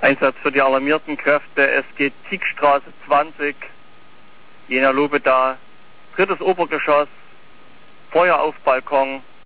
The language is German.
Einsatz für die alarmierten Kräfte. Es geht Tickstraße 20, Jena Lobeda, drittes Obergeschoss, Feuer auf Balkon,